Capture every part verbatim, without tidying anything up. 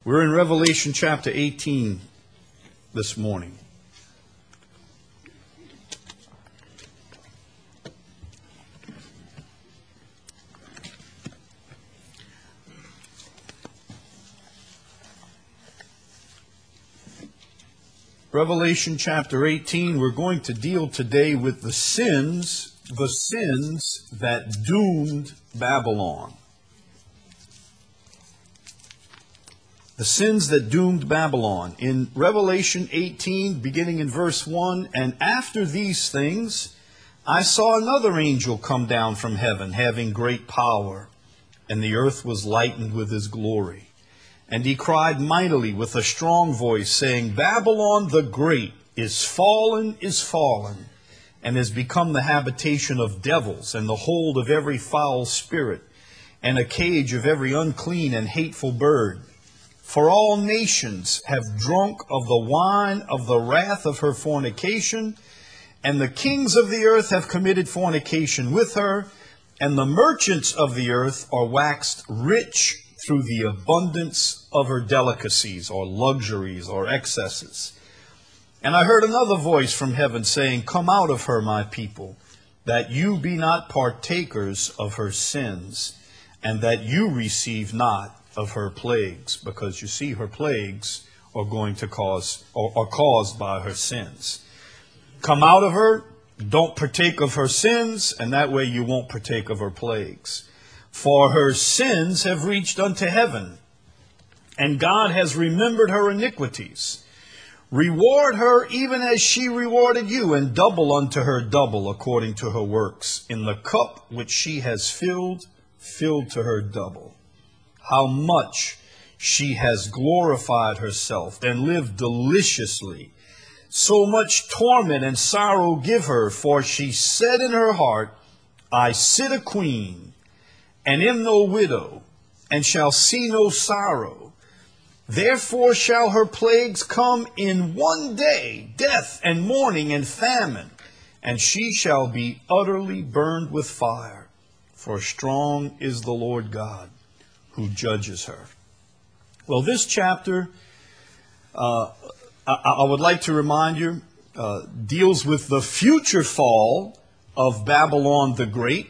We're in Revelation chapter eighteen this morning. Revelation chapter eighteen, we're going to deal today with the sins, the sins that doomed Babylon. The sins that doomed Babylon. In Revelation eighteen, beginning in verse one, "And after these things, I saw another angel come down from heaven, having great power, and the earth was lightened with his glory. And he cried mightily with a strong voice, saying, Babylon the Great is fallen, is fallen, and has become the habitation of devils, and the hold of every foul spirit, and a cage of every unclean and hateful bird. For all nations have drunk of the wine of the wrath of her fornication, and the kings of the earth have committed fornication with her, and the merchants of the earth are waxed rich through the abundance of her delicacies, or luxuries, or excesses. And I heard another voice from heaven saying, Come out of her, my people, that you be not partakers of her sins, and that you receive not of her plagues, because you see her plagues are going to cause, or are caused by her sins. Come out of her, don't partake of her sins, and that way you won't partake of her plagues. For her sins have reached unto heaven, and God has remembered her iniquities. Reward her even as she rewarded you, and double unto her double according to her works. In the cup which she has filled, filled to her double. How much she has glorified herself and lived deliciously. So much torment and sorrow give her, for she said in her heart, I sit a queen, and am no widow, and shall see no sorrow. Therefore shall her plagues come in one day, death and mourning and famine, and she shall be utterly burned with fire. For strong is the Lord God, who judges her." Well, this chapter, uh, I, I would like to remind you, uh, deals with the future fall of Babylon the Great,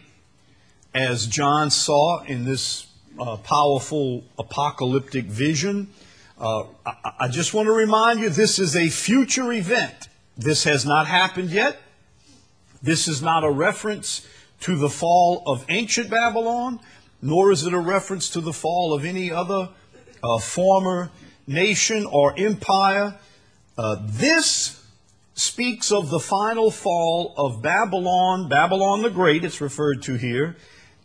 as John saw in this uh, powerful apocalyptic vision. Uh, I, I just want to remind you, this is a future event. This has not happened yet. This is not a reference to the fall of ancient Babylon, nor is it a reference to the fall of any other uh, former nation or empire. Uh, this speaks of the final fall of Babylon, Babylon the Great, it's referred to here,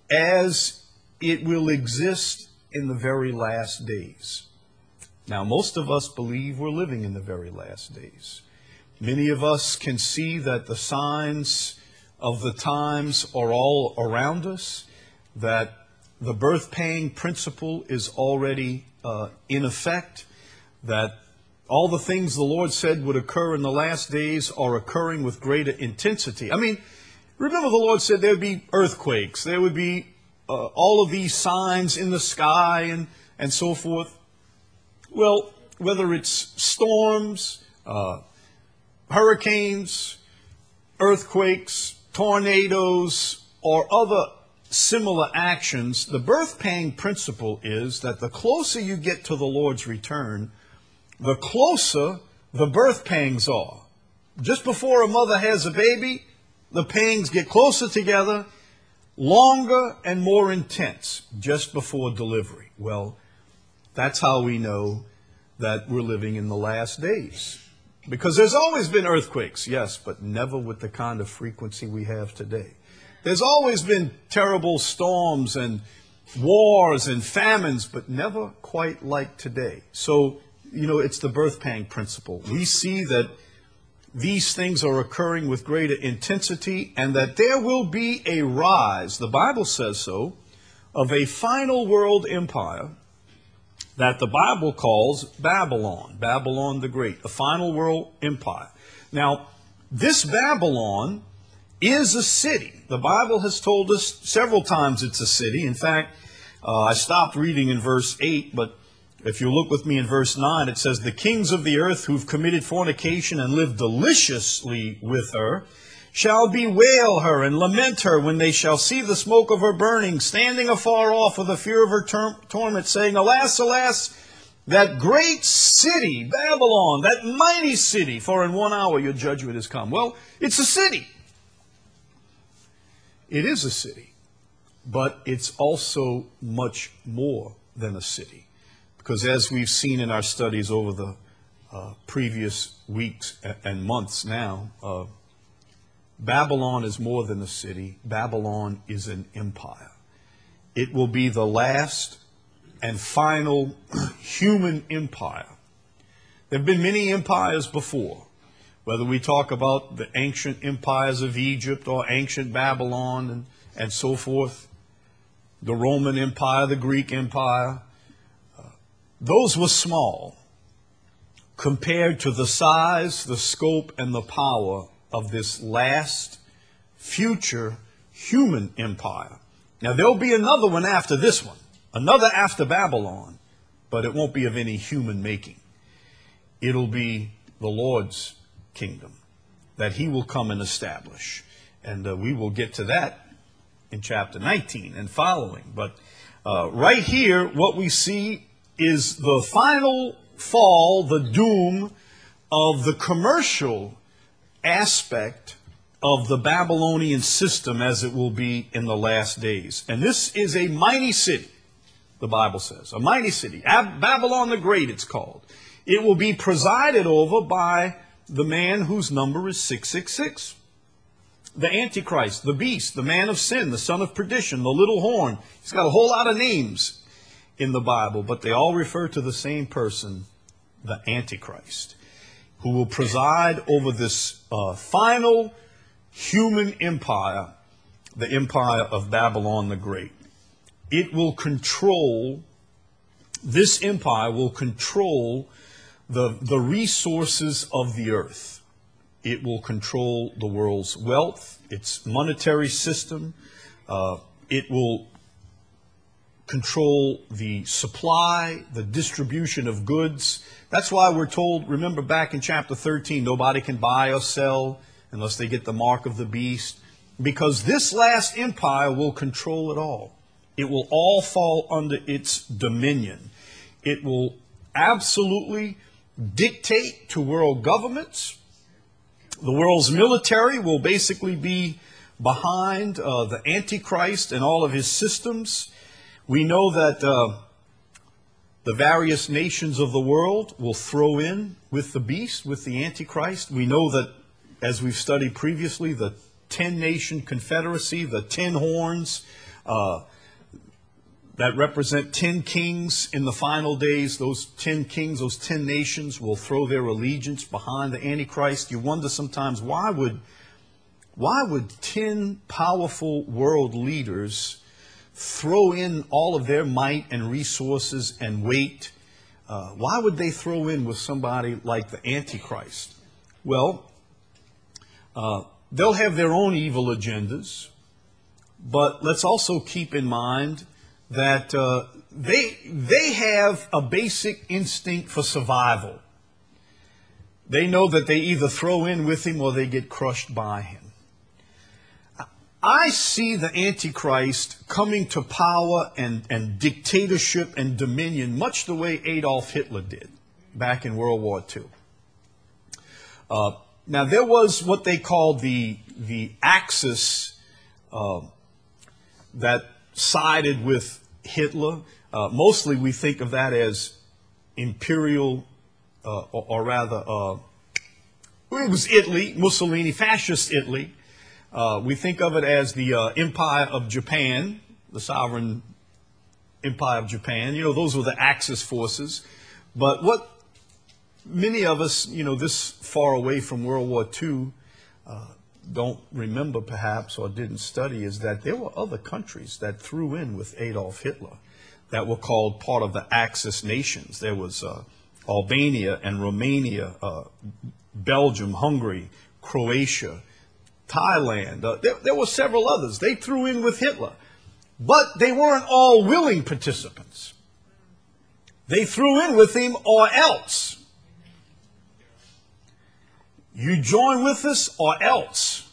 as it will exist in the very last days. Now, most of us believe we're living in the very last days. Many of us can see that the signs of the times are all around us, that the birth pang principle is already uh, in effect, that all the things the Lord said would occur in the last days are occurring with greater intensity. I mean, remember the Lord said there would be earthquakes, there would be uh, all of these signs in the sky and, and so forth. Well, whether it's storms, uh, hurricanes, earthquakes, tornadoes, or other similar actions, the birth pang principle is that the closer you get to the Lord's return, the closer the birth pangs are. Just before a mother has a baby, the pangs get closer together, longer and more intense just before delivery. Well, that's how we know that we're living in the last days. Because there's always been earthquakes, yes, but never with the kind of frequency we have today. There's always been terrible storms and wars and famines, but never quite like today. So, you know, it's the birth pang principle. We see that these things are occurring with greater intensity, and that there will be a rise, the Bible says so, of a final world empire that the Bible calls Babylon, Babylon the Great, the final world empire. Now, this Babylon is a city. The Bible has told us several times it's a city. In fact, uh, I stopped reading in verse eight, but If you look with me in verse nine, it says, the kings of the earth who've committed fornication and lived deliciously with her shall bewail her and lament her when they shall see the smoke of her burning, standing afar off with the fear of her tor- torment, saying, alas, alas, that great city, Babylon, that mighty city, for in one hour your judgment has come. Well, it's a city. It is a city, but it's also much more than a city. Because as we've seen in our studies over the uh, previous weeks and months now, uh, Babylon is more than a city. Babylon is an empire. It will be the last and final human empire. There have been many empires before, whether we talk about the ancient empires of Egypt or ancient Babylon and, and so forth, the Roman Empire, the Greek Empire. Uh, those were small compared to the size, the scope, and the power of this last future human empire. Now, there'll be another one after this one, another after Babylon, but it won't be of any human making. It'll be the Lord's kingdom that he will come and establish. And uh, we will get to that in chapter nineteen and following. But uh, right here, what we see is the final fall, the doom of the commercial aspect of the Babylonian system as it will be in the last days. And this is a mighty city, the Bible says. A mighty city. Ab- Babylon the Great, it's called. It will be presided over by the man whose number is six six six. The Antichrist, the beast, the man of sin, the son of perdition, the little horn. He's got a whole lot of names in the Bible, but they all refer to the same person, the Antichrist, who will preside over this uh, final human empire, the empire of Babylon the Great. It will control, this empire will control the, the resources of the earth. It will control the world's wealth, its monetary system. Uh, it will control the supply, the distribution of goods. That's why we're told, remember back in chapter thirteen, nobody can buy or sell unless they get the mark of the beast. Because this last empire will control it all. It will all fall under its dominion. It will absolutely dictate to world governments. The world's military will basically be behind uh, the Antichrist and all of his systems. We know that uh, the various nations of the world will throw in with the beast, with the Antichrist. We know that, as we've studied previously, the ten-nation confederacy, the ten horns, uh, that represent ten kings in the final days. Those ten kings, those ten nations will throw their allegiance behind the Antichrist. You wonder sometimes, why would, why would ten powerful world leaders throw in all of their might and resources and weight? Uh, why would they throw in with somebody like the Antichrist? Well, uh, they'll have their own evil agendas, but let's also keep in mind that uh, they, they have a basic instinct for survival. They know that they either throw in with him or they get crushed by him. I see the Antichrist coming to power and, and dictatorship and dominion much the way Adolf Hitler did back in World War Two. Uh, now, there was what they called the, the Axis uh, that sided with Hitler. Uh, mostly we think of that as imperial, uh, or, or rather, uh, it was Italy, Mussolini, fascist Italy. Uh, we think of it as the uh, Empire of Japan, the sovereign Empire of Japan. You know, those were the Axis forces. But what many of us, you know, this far away from World War Two, uh, don't remember perhaps or didn't study is that there were other countries that threw in with Adolf Hitler that were called part of the Axis nations. There was uh, Albania and Romania, uh, Belgium, Hungary, Croatia, Thailand. Uh, there, there were several others. They threw in with Hitler. But they weren't all willing participants. They threw in with him, or else. You join with us or else.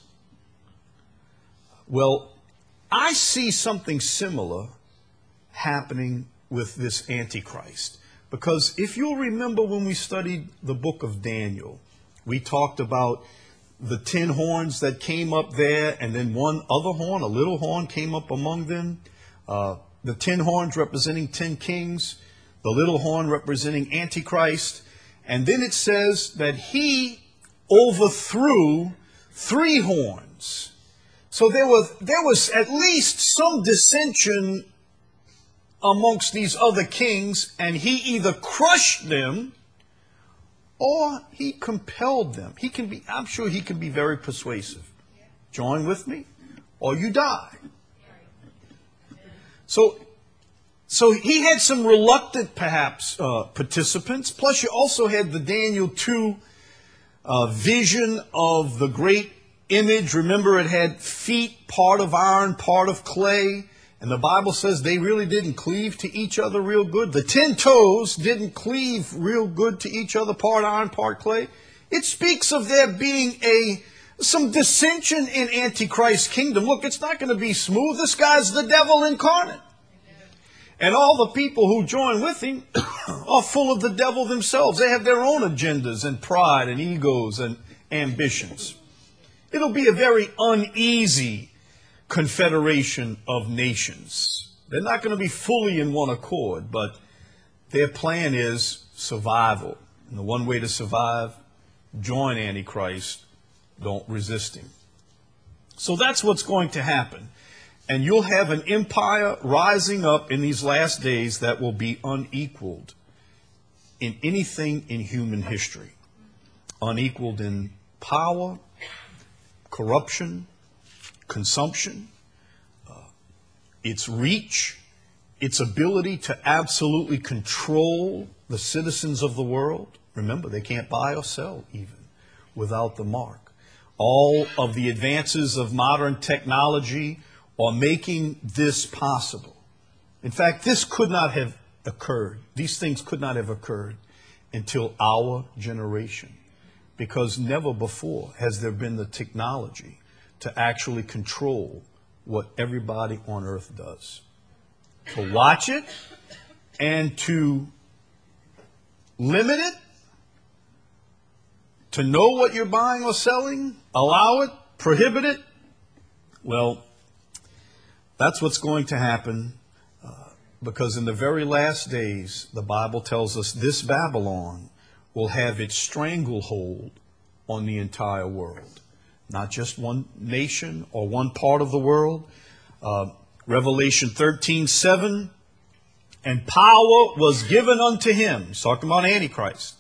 Well, I see something similar happening with this Antichrist. Because if you'll remember when we studied the book of Daniel, we talked about the ten horns that came up there, and then one other horn, a little horn, came up among them. Uh, the ten horns representing ten kings, the little horn representing Antichrist. And then it says that he overthrew three horns. So there was, there was at least some dissension amongst these other kings, and he either crushed them or he compelled them. He can be, I'm sure he can be very persuasive. Join with me or you die. So, so he had some reluctant, perhaps, uh, participants. Plus you also had the Daniel two Uh, vision of the great image. Remember, it had feet, part of iron, part of clay. And the Bible says they really didn't cleave to each other real good. The ten toes didn't cleave real good to each other, part iron, part clay. It speaks of there being a some dissension in Antichrist's kingdom. Look, it's not going to be smooth. This guy's the devil incarnate. And all the people who join with him are full of the devil themselves. They have their own agendas and pride and egos and ambitions. It'll be a very uneasy confederation of nations. They're not going to be fully in one accord, but their plan is survival. And the one way to survive, join Antichrist, don't resist him. So that's what's going to happen. And you'll have an empire rising up in these last days that will be unequaled in anything in human history. Unequaled in power, corruption, consumption, uh, its reach, its ability to absolutely control the citizens of the world. Remember, they can't buy or sell even without the mark. All of the advances of modern technology are making this possible. In fact, this could not have occurred. These things could not have occurred until our generation, because never before has there been the technology to actually control what everybody on earth does. To watch it and to limit it, to know what you're buying or selling, allow it, prohibit it. Well, that's what's going to happen, uh, because in the very last days, the Bible tells us this Babylon will have its stranglehold on the entire world. Not just one nation or one part of the world. Uh, Revelation thirteen seven, and power was given unto him, he's talking about Antichrist,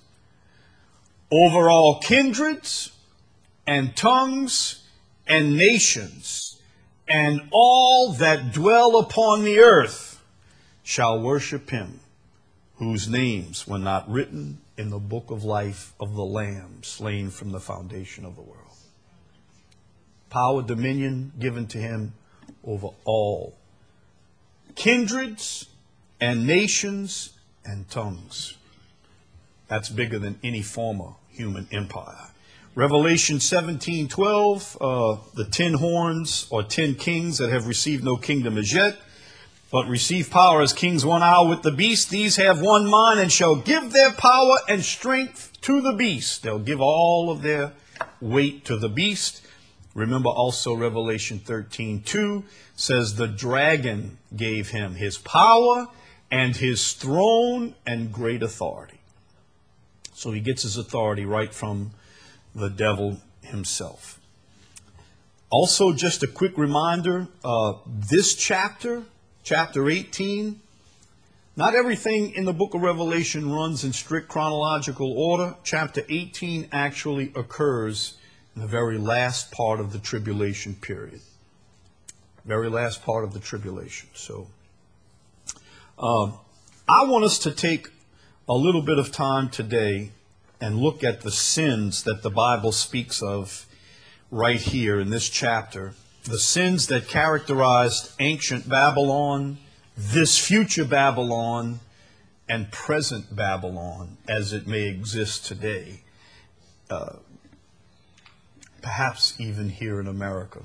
over all kindreds and tongues and nations. And all that dwell upon the earth shall worship him, whose names were not written in the book of life of the Lamb slain from the foundation of the world. Power, dominion given to him over all kindreds and nations and tongues. That's bigger than any former human empire. Revelation seventeen twelve, uh, the ten horns or ten kings that have received no kingdom as yet, but receive power as kings one hour with the beast. These have one mind and shall give their power and strength to the beast. They'll give all of their weight to the beast. Remember also Revelation thirteen two says the dragon gave him his power and his throne and great authority. So he gets his authority right from the devil himself. Also, just a quick reminder, uh, this chapter, chapter eighteen, not everything in the book of Revelation runs in strict chronological order. Chapter eighteen actually occurs in the very last part of the tribulation period. Very last part of the tribulation. So, uh, I want us to take a little bit of time today and look at the sins that the Bible speaks of right here in this chapter. The sins that characterized ancient Babylon, this future Babylon, and present Babylon as it may exist today, uh, perhaps even here in America.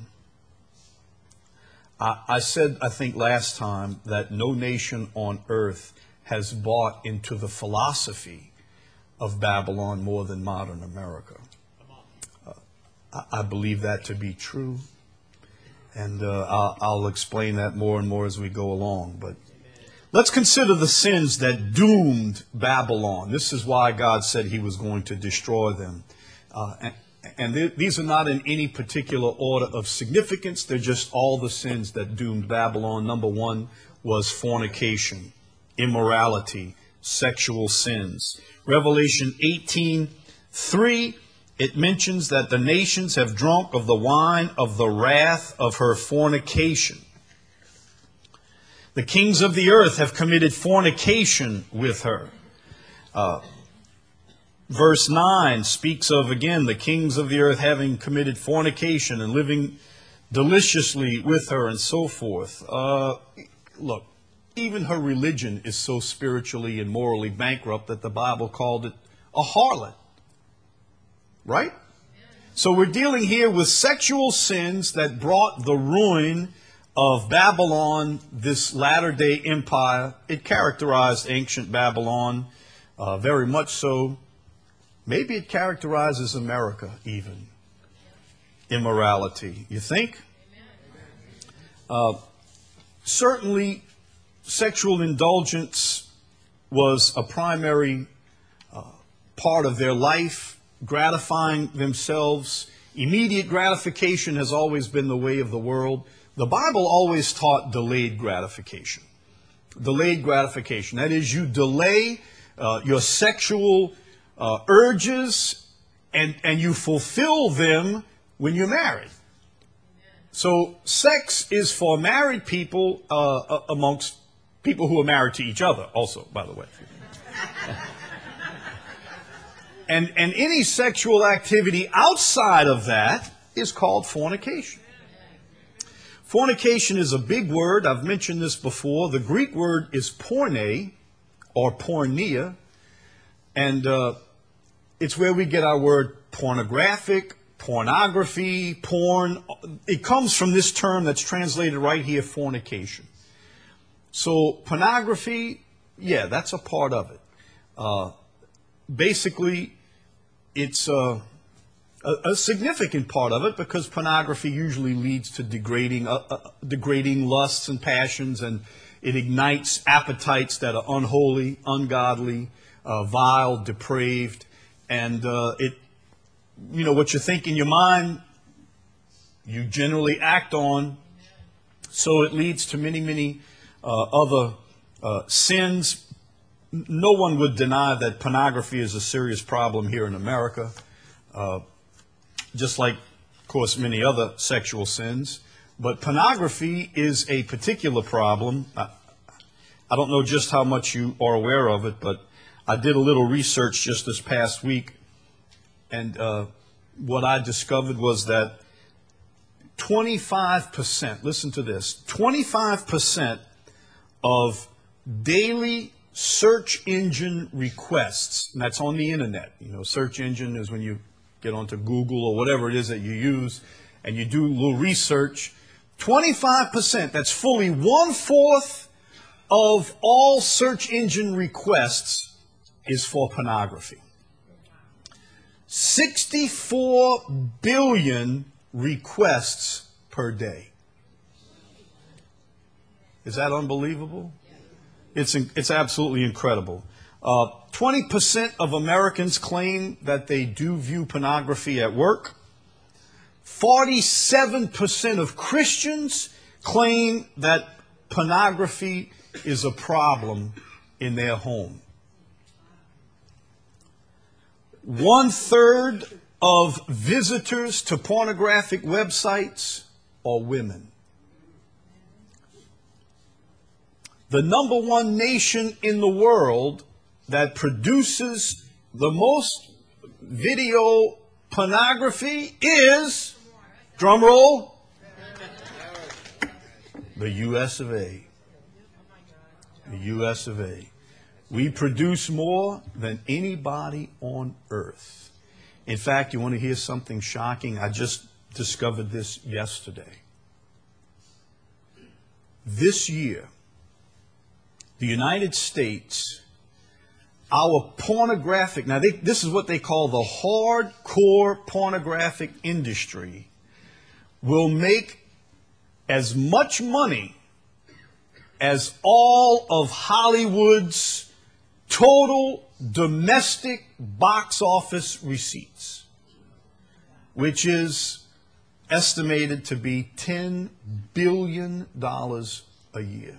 I, I said, I think last time, that no nation on earth has bought into the philosophy of Babylon more than modern America. Uh, I, I believe that to be true, and uh, I'll, I'll explain that more and more as we go along. But let's consider the sins that doomed Babylon. This is why God said he was going to destroy them. Uh, and and th- these are not in any particular order of significance. They're just all the sins that doomed Babylon. Number one was fornication, immorality, sexual sins. Revelation eighteen three, it mentions that the nations have drunk of the wine of the wrath of her fornication. The kings of the earth have committed fornication with her. Uh, verse nine speaks of, again, the kings of the earth having committed fornication and living deliciously with her and so forth. Uh, look, even her religion is so spiritually and morally bankrupt that the Bible called it a harlot. Right? So we're dealing here with sexual sins that brought the ruin of Babylon, this latter-day empire. It characterized ancient Babylon uh, very much so. Maybe it characterizes America even. Immorality. You think? Uh, certainly, sexual indulgence was a primary uh, part of their life, gratifying themselves. Immediate gratification has always been the way of the world. The Bible always taught delayed gratification. Delayed gratification. That is, you delay uh, your sexual uh, urges and, and you fulfill them when you're married. So sex is for married people uh, amongst people who are married to each other also, by the way. and, and any sexual activity outside of that is called fornication. Fornication is a big word. I've mentioned this before. The Greek word is porne, or porneia, and uh, it's where we get our word pornographic, pornography, porn. It comes from this term that's translated right here, fornication. So pornography, yeah, that's a part of it. Uh, basically, it's uh, a, a significant part of it because pornography usually leads to degrading, uh, uh, degrading lusts and passions, and it ignites appetites that are unholy, ungodly, uh, vile, depraved, and uh, it, you know, what you think in your mind, you generally act on. So it leads to many, many uh, other uh, sins. No one would deny that pornography is a serious problem here in America, uh, just like, of course, many other sexual sins. But pornography is a particular problem. I, I don't know just how much you are aware of it, but I did a little research just this past week, and uh, what I discovered was that twenty-five percent, listen to this, twenty-five percent of daily search engine requests, and that's on the internet. You know, search engine is when you get onto Google or whatever it is that you use, and you do a little research. twenty-five percent, that's fully one-fourth of all search engine requests is for pornography. sixty-four billion requests per day. Is that unbelievable? It's, it's absolutely incredible. Uh, twenty percent of Americans claim that they do view pornography at work. forty-seven percent of Christians claim that pornography is a problem in their home. One third of visitors to pornographic websites are women. The number one nation in the world that produces the most video pornography is, drum roll, the U S of A. The U S of A. We produce more than anybody on earth. In fact, you want to hear something shocking? I just discovered this yesterday. This year, the United States, our pornographic, now they, this is what they call the hardcore pornographic industry, will make as much money as all of Hollywood's total domestic box office receipts, which is estimated to be ten billion dollars a year.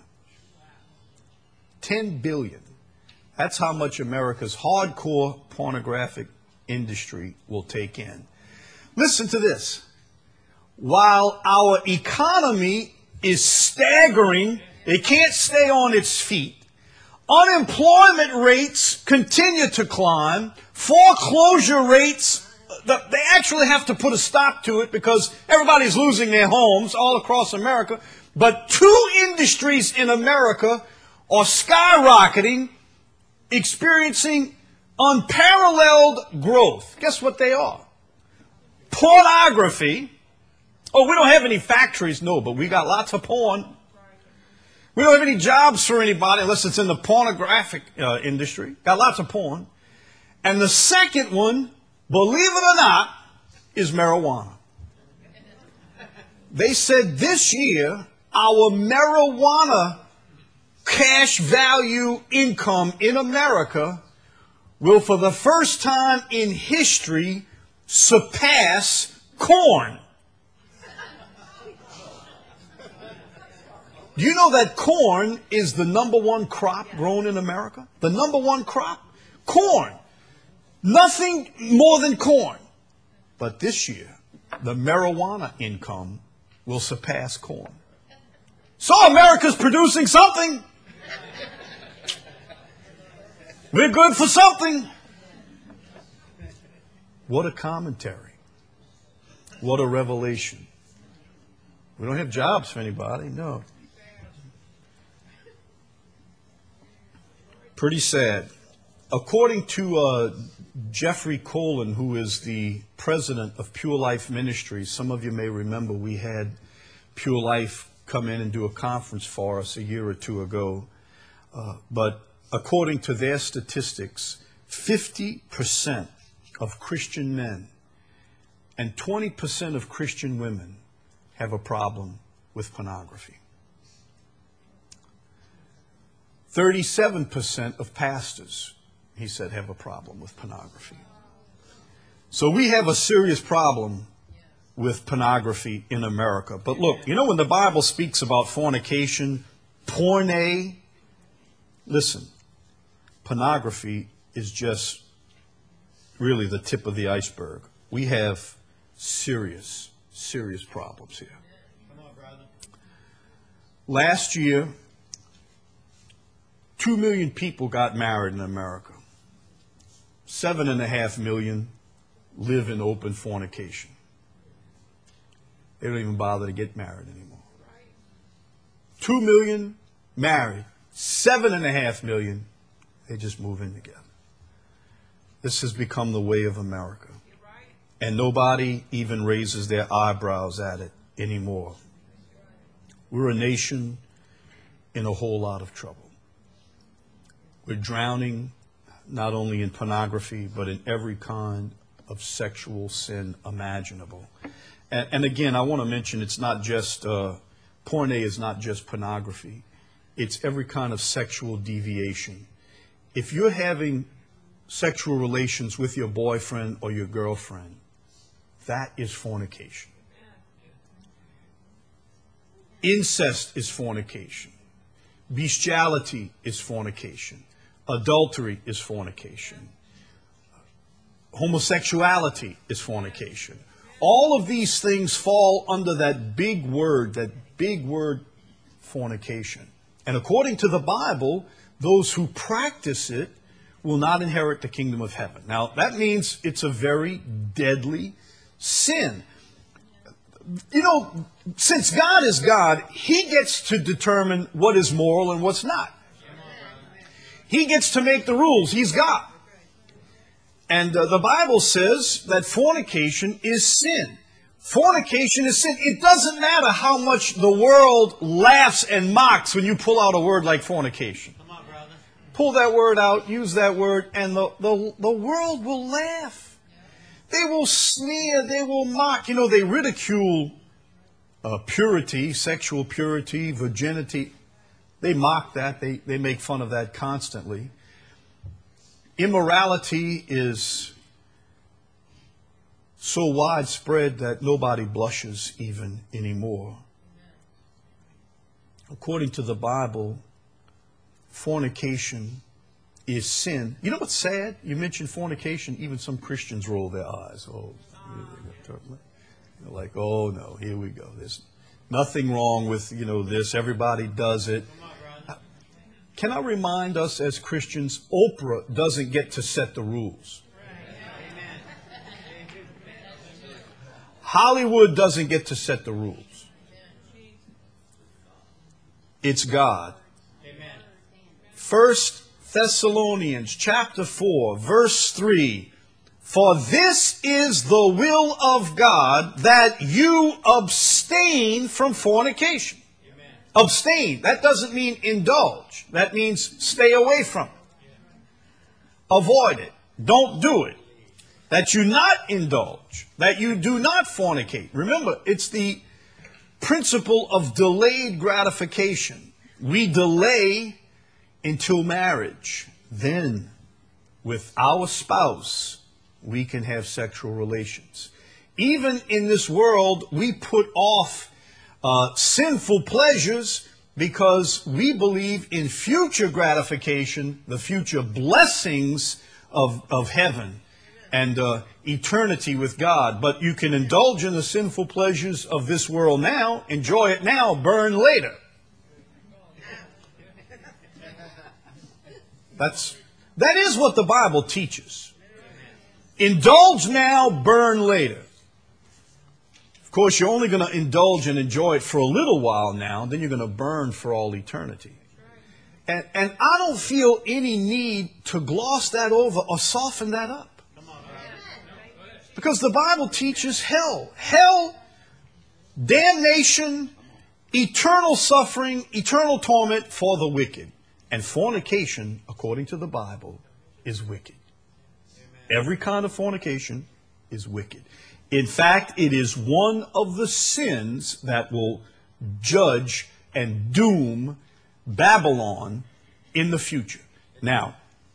ten billion dollars. That's how much America's hardcore pornographic industry will take in. Listen to this. While our economy is staggering, it can't stay on its feet, unemployment rates continue to climb, foreclosure rates, they actually have to put a stop to it because everybody's losing their homes all across America. But two industries in America are skyrocketing, experiencing unparalleled growth. Guess what they are? Pornography. Oh, we don't have any factories. No, but we got lots of porn. We don't have any jobs for anybody unless it's in the pornographic uh, industry. Got lots of porn. And the second one, believe it or not, is marijuana. They said this year, our marijuana cash value income in America will, for the first time in history, surpass corn. Do you know that corn is the number one crop grown in America? The number one crop? Corn. Nothing more than corn. But this year, the marijuana income will surpass corn. So America's producing something. We're good for something. What a commentary. What a revelation. We don't have jobs for anybody, no. Pretty sad. According to uh, Jeffrey Colin, who is the president of Pure Life Ministries, some of you may remember we had Pure Life come in and do a conference for us a year or two ago. Uh, but according to their statistics, fifty percent of Christian men and twenty percent of Christian women have a problem with pornography. thirty-seven percent of pastors, he said, have a problem with pornography. So we have a serious problem with pornography in America. But look, you know when the Bible speaks about fornication, porne, listen, pornography is just really the tip of the iceberg. We have serious, serious problems here. Come on, brother. Last year, Two million people got married in America. Seven and a half million live in open fornication. They don't even bother to get married anymore. Two million married. Seven and a half million, they just move in together. This has become the way of America. And nobody even raises their eyebrows at it anymore. We're a nation in a whole lot of trouble. We're drowning not only in pornography, but in every kind of sexual sin imaginable. And, and again, I want to mention it's not just, uh, porne is not just pornography. It's every kind of sexual deviation. If you're having sexual relations with your boyfriend or your girlfriend, that is fornication. Incest is fornication. Bestiality is fornication. Adultery is fornication. Homosexuality is fornication. All of these things fall under that big word, that big word, fornication. And according to the Bible, those who practice it will not inherit the kingdom of heaven. Now, that means it's a very deadly sin. You know, since God is God, He gets to determine what is moral and what's not. He gets to make the rules. He's God. And uh, the Bible says that fornication is sin. Fornication is sin. It doesn't matter how much the world laughs and mocks when you pull out a word like fornication. Come on, brother. Pull that word out, use that word, and the, the, the world will laugh. They will sneer, they will mock. You know, they ridicule uh, purity, sexual purity, virginity. They mock that. They, they make fun of that constantly. Immorality is so widespread that nobody blushes even anymore. According to the Bible, fornication is sin. You know what's sad? You mentioned fornication, even some Christians roll their eyes. Oh, they're like, oh no, here we go. There's nothing wrong with, you know, this. Everybody does it. Can I remind us as Christians, Oprah doesn't get to set the rules. Hollywood doesn't get to set the rules. It's God. First Thessalonians chapter four, verse three. For this is the will of God, that you abstain from fornication. Abstain. That doesn't mean indulge. That means stay away from it. Avoid it. Don't do it. That you not indulge. That you do not fornicate. Remember, it's the principle of delayed gratification. We delay until marriage. Then, with our spouse, we can have sexual relations. Even in this world, we put off Uh, sinful pleasures because we believe in future gratification, the future blessings of, of heaven and uh, eternity with God. But you can indulge in the sinful pleasures of this world now, enjoy it now, burn later. That's, that is what the Bible teaches. Indulge now, burn later. Of course, you're only going to indulge and enjoy it for a little while now, then you're going to burn for all eternity. And, and I don't feel any need to gloss that over or soften that up. Because the Bible teaches hell. Hell, damnation, eternal suffering, eternal torment for the wicked. And fornication, according to the Bible, is wicked. Every kind of fornication is wicked. In fact, it is one of the sins that will judge and doom Babylon in the future. Now,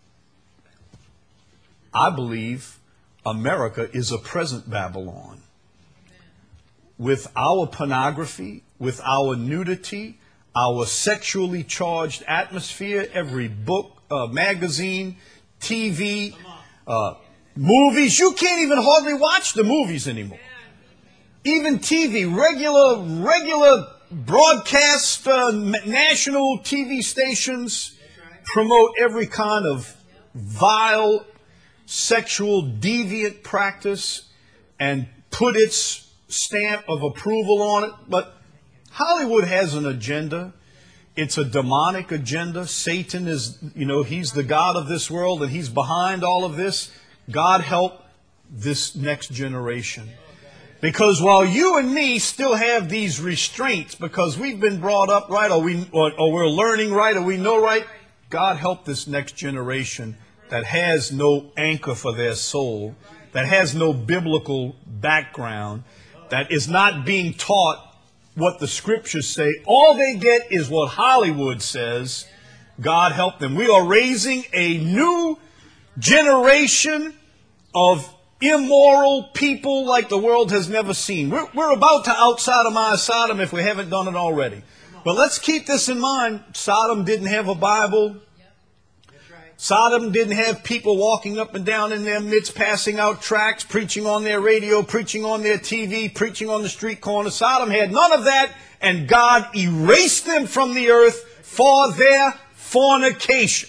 I believe America is a present Babylon. With our pornography, with our nudity, our sexually charged atmosphere, every book, uh, magazine, T V, uh, movies, you can't even hardly watch the movies anymore. Even T V, regular, regular broadcast, uh, national T V stations promote every kind of vile, sexual, deviant practice and put its stamp of approval on it. But Hollywood has an agenda. It's a demonic agenda. Satan is, you know, he's the God of this world and he's behind all of this. God help this next generation. Because while you and me still have these restraints because we've been brought up right or, we, or, or we're learning right or we know right, God help this next generation that has no anchor for their soul, that has no biblical background, that is not being taught what the scriptures say. All they get is what Hollywood says. God help them. We are raising a new generation of immoral people like the world has never seen. We're, we're about to out-sodomize Sodom if we haven't done it already. But let's keep this in mind. Sodom didn't have a Bible. Sodom didn't have people walking up and down in their midst, passing out tracts, preaching on their radio, preaching on their T V, preaching on the street corner. Sodom had none of that, and God erased them from the earth for their fornication.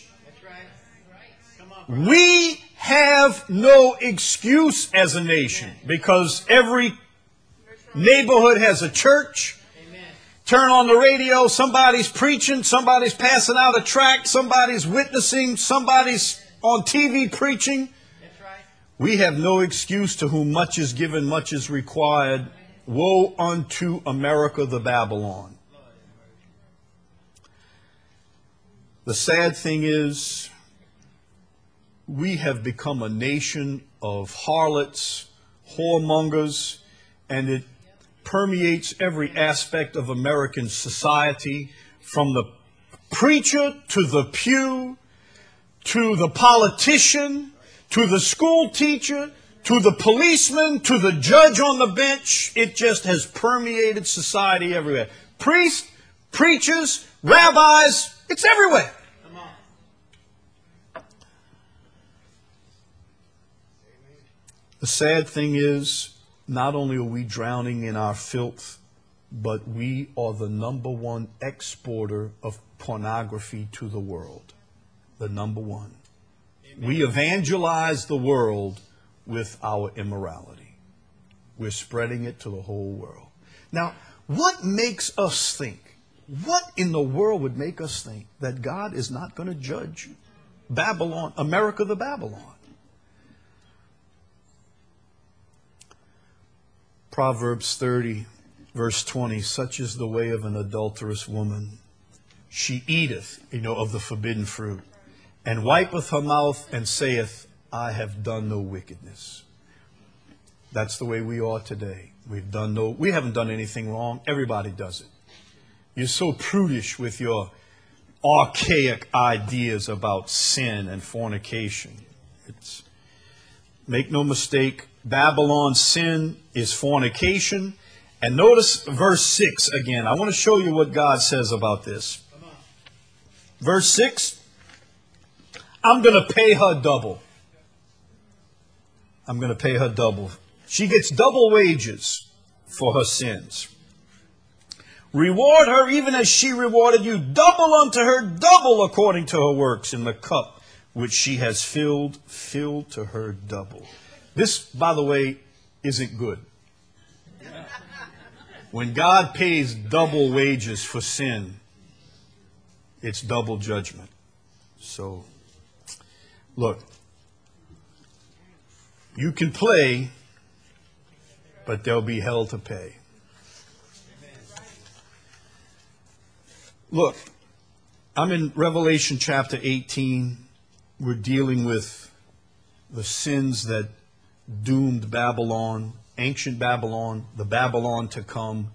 We have no excuse as a nation because every neighborhood has a church. Turn on the radio, somebody's preaching, somebody's passing out a tract, somebody's witnessing, somebody's on T V preaching. That's right. We have no excuse. To whom much is given, much is required. Woe unto America, the Babylon. The sad thing is, we have become a nation of harlots, whoremongers, and it permeates every aspect of American society, from the preacher to the pew, to the politician, to the school teacher, to the policeman, to the judge on the bench. It just has permeated society everywhere. Priests, preachers, rabbis, it's everywhere. Come on. The sad thing is, not only are we drowning in our filth, but we are the number one exporter of pornography to the world. The number one. Amen. We evangelize the world with our immorality. We're spreading it to the whole world. Now, what makes us think, what in the world would make us think that God is not going to judge Babylon, America the Babylon? Proverbs thirty, verse twenty, such is the way of an adulterous woman. She eateth, you know, of the forbidden fruit, and wipeth her mouth, and saith, I have done no wickedness. That's the way we are today. We've done no, we haven't done anything wrong. Everybody does it. You're so prudish with your archaic ideas about sin and fornication. It's, make no mistake, Babylon's sin is fornication. And notice verse six again. I want to show you what God says about this. Verse six, I'm going to pay her double. I'm going to pay her double. She gets double wages for her sins. Reward her even as she rewarded you. Double unto her, double according to her works, in the cup which she has filled, filled to her double. This, by the way, isn't good. When God pays double wages for sin, it's double judgment. So, look, you can play, but there'll be hell to pay. Look, I'm in Revelation chapter eighteen. We're dealing with the sins that doomed Babylon, ancient Babylon, the Babylon to come,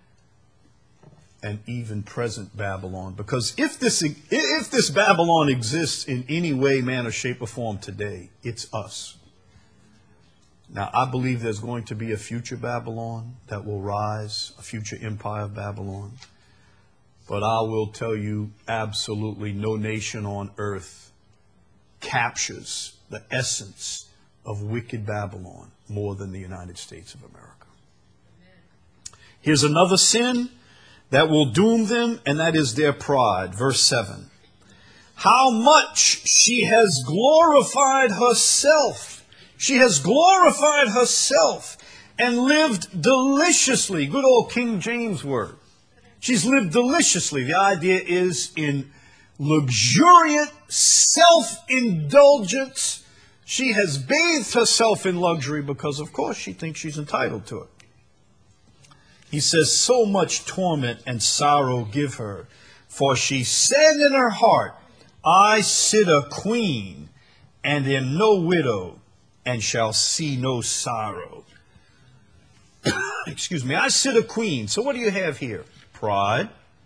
and even present Babylon. Because if this if this Babylon exists in any way, manner, shape, or form today, it's us. Now, I believe there's going to be a future Babylon that will rise, a future empire of Babylon. But I will tell you, absolutely no nation on earth captures the essence of wicked Babylon more than the United States of America. Here's another sin that will doom them, and that is their pride. Verse seven. How much she has glorified herself. She has glorified herself and lived deliciously. Good old King James word. She's lived deliciously. The idea is in luxuriant self-indulgence. She has bathed herself in luxury because, of course, she thinks she's entitled to it. He says, so much torment and sorrow give her. For she said in her heart, I sit a queen and am no widow and shall see no sorrow. Excuse me. I sit a queen. So what do you have here? Pride,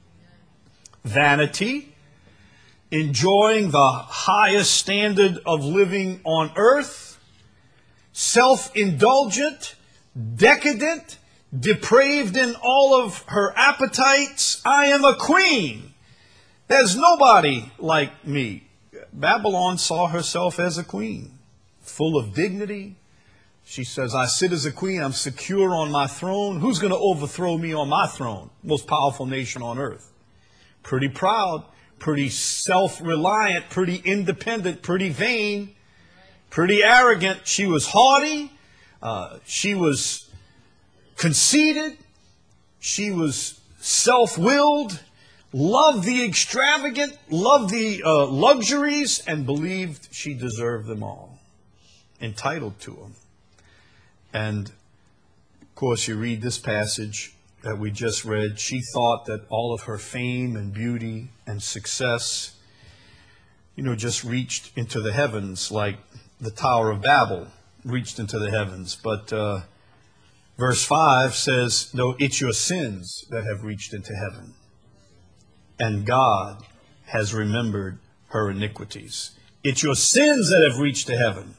vanity, enjoying the highest standard of living on earth, self-indulgent, decadent, depraved in all of her appetites. I am a queen. There's nobody like me. Babylon saw herself as a queen, full of dignity. She says, I sit as a queen. I'm secure on my throne. Who's going to overthrow me on my throne? Most powerful nation on earth. Pretty proud, pretty self-reliant, pretty independent, pretty vain, pretty arrogant. She was haughty. Uh, she was conceited. She was self-willed, loved the extravagant, loved the uh, luxuries, and believed she deserved them all, entitled to them. And, of course, you read this passage that we just read. She thought that all of her fame and beauty and success, you know, just reached into the heavens like the Tower of Babel reached into the heavens. But uh, verse five says, no, it's your sins that have reached into heaven. And God has remembered her iniquities. It's your sins that have reached to heaven.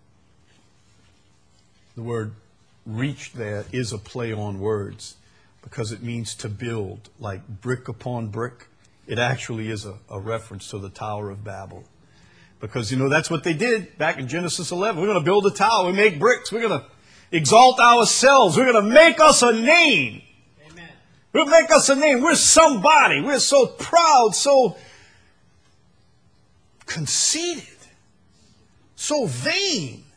The word reach there is a play on words because it means to build, like brick upon brick. It actually is a, a reference to the Tower of Babel. Because, you know, that's what they did back in Genesis eleven. We're going to build a tower. We make bricks. We're going to exalt ourselves. We're going to make us a name. Amen. We'll make us a name. We're somebody. We're so proud, so conceited, so vain.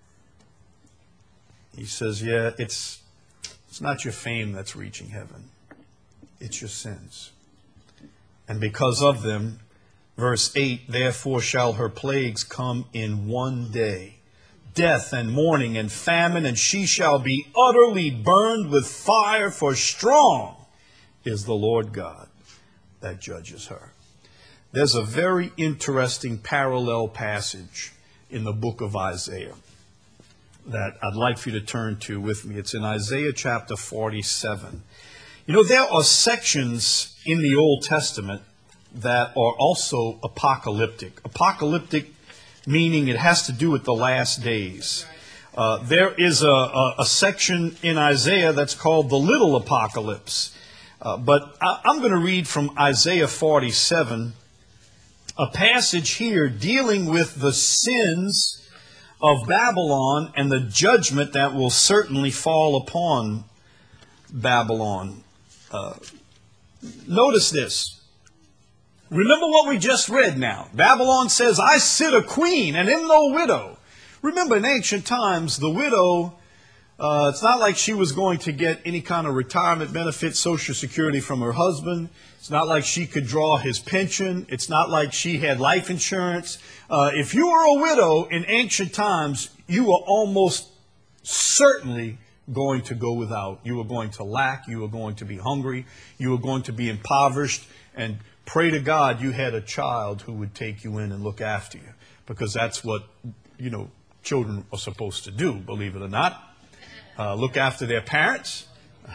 He says, yeah, it's, it's not your fame that's reaching heaven. It's your sins. And because of them, verse eight, therefore shall her plagues come in one day, death and mourning and famine, and she shall be utterly burned with fire, for strong is the Lord God that judges her. There's a very interesting parallel passage in the book of Isaiah that I'd like for you to turn to with me. It's in Isaiah chapter forty-seven. You know, there are sections in the Old Testament that are also apocalyptic. Apocalyptic meaning it has to do with the last days. Uh, there is a, a, a section in Isaiah that's called the Little Apocalypse. Uh, but I, I'm going to read from Isaiah forty-seven, a passage here dealing with the sins of Babylon and the judgment that will certainly fall upon Babylon. Uh, notice this. Remember what we just read now. Babylon says, I sit a queen and am no widow. Remember, in ancient times, the widow, uh, it's not like she was going to get any kind of retirement benefit, Social Security from her husband. It's not like she could draw his pension. It's not like she had life insurance. Uh, if you were a widow in ancient times, you were almost certainly going to go without. You were going to lack. You were going to be hungry. You were going to be impoverished. And pray to God you had a child who would take you in and look after you. Because that's what, you know, children are supposed to do, believe it or not. Uh, look after their parents.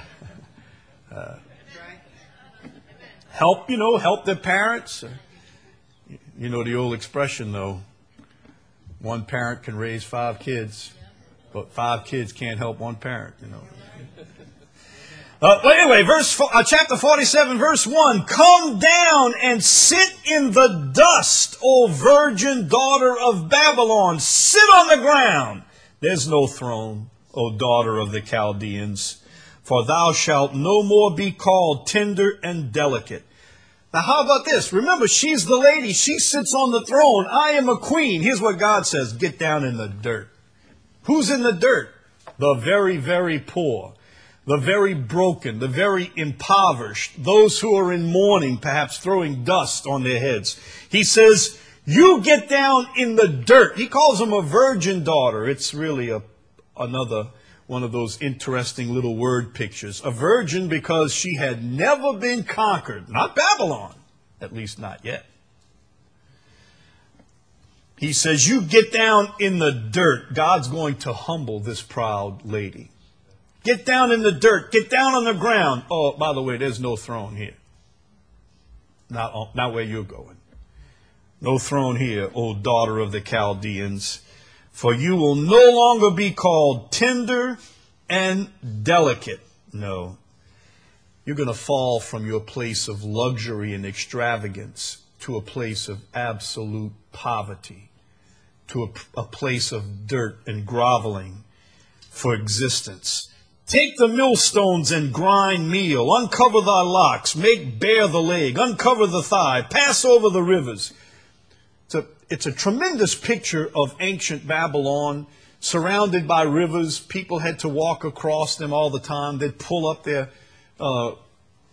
uh, help, you know, help their parents. You know the old expression, though. One parent can raise five kids, but five kids can't help one parent, you know. Uh, well, anyway, verse four, uh, chapter forty-seven, verse one. Come down and sit in the dust, O virgin daughter of Babylon. Sit on the ground. There's no throne, O daughter of the Chaldeans. For thou shalt no more be called tender and delicate. Now, how about this? Remember, she's the lady. She sits on the throne. I am a queen. Here's what God says. Get down in the dirt. Who's in the dirt? The very, very poor. The very broken. The very impoverished. Those who are in mourning, perhaps throwing dust on their heads. He says, you get down in the dirt. He calls them a virgin daughter. It's really a another one of those interesting little word pictures. A virgin because she had never been conquered. Not Babylon. At least not yet. He says, you get down in the dirt. God's going to humble this proud lady. Get down in the dirt. Get down on the ground. Oh, by the way, there's no throne here. Not, not where you're going. No throne here, O daughter of the Chaldeans. For you will no longer be called tender and delicate. No. You're going to fall from your place of luxury and extravagance to a place of absolute poverty, to a, a place of dirt and groveling for existence. Take the millstones and grind meal. Uncover thy locks. Make bare the leg. Uncover the thigh. Pass over the rivers. It's a, it's a tremendous picture of ancient Babylon, surrounded by rivers. People had to walk across them all the time. They'd pull up their uh,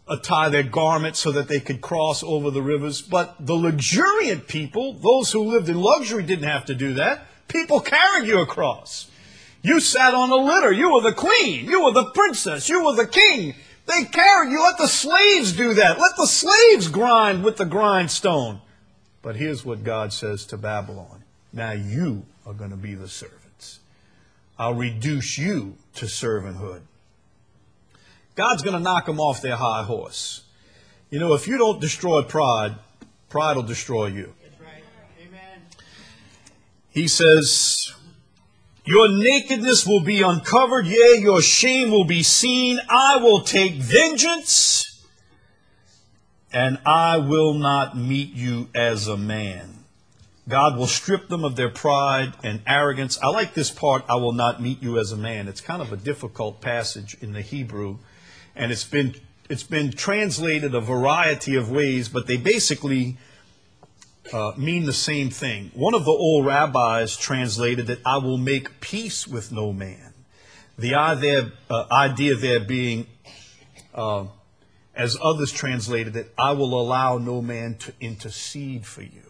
tie their garments so that they could cross over the rivers. But the luxuriant people, those who lived in luxury, didn't have to do that. People carried you across. You sat on a litter. You were the queen. You were the princess. You were the king. They carried you. Let the slaves do that. Let the slaves grind with the grindstone. But here's what God says to Babylon. Now you are going to be the servants. I'll reduce you to servanthood. God's going to knock them off their high horse. You know, if you don't destroy pride, pride will destroy you. That's right. Amen. He says, your nakedness will be uncovered, yea, your shame will be seen. I will take vengeance, and I will not meet you as a man. God will strip them of their pride and arrogance. I like this part, I will not meet you as a man. It's kind of a difficult passage in the Hebrew, and it's been it's been translated a variety of ways, but they basically uh, mean the same thing. One of the old rabbis translated it, I will make peace with no man. The idea, uh, idea there being, uh, as others translated it, I will allow no man to intercede for you.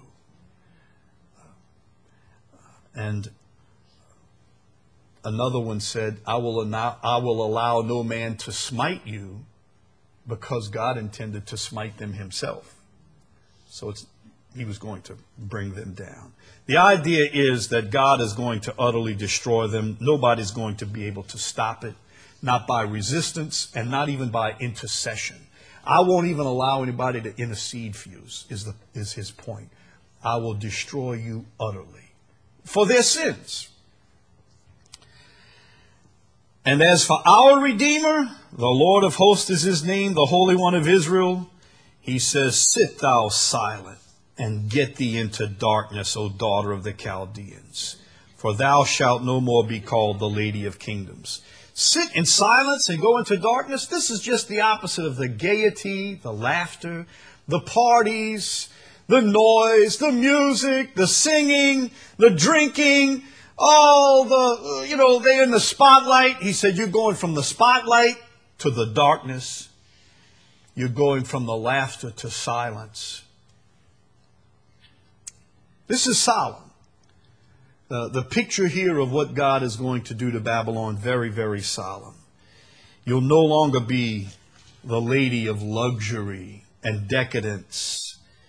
And another one said, I will, allow, I will allow no man to smite you, because God intended to smite them himself. So it's, he was going to bring them down. The idea is that God is going to utterly destroy them. Nobody's going to be able to stop it, not by resistance and not even by intercession. I won't even allow anybody to intercede for you, is, the, is his point. I will destroy you utterly for their sins. And as for our Redeemer, the Lord of hosts is his name, the Holy One of Israel, he says, sit thou silent and get thee into darkness, O daughter of the Chaldeans, for thou shalt no more be called the Lady of Kingdoms. Sit in silence and go into darkness. This is just the opposite of the gaiety, the laughter, the parties, the noise, the music, the singing, the drinking, all the, you know, they're in the spotlight. He said, you're going from the spotlight to the darkness. You're going from the laughter to silence. This is solemn. Uh, the picture here of what God is going to do to Babylon, very, very solemn. You'll no longer be the lady of luxury and decadence.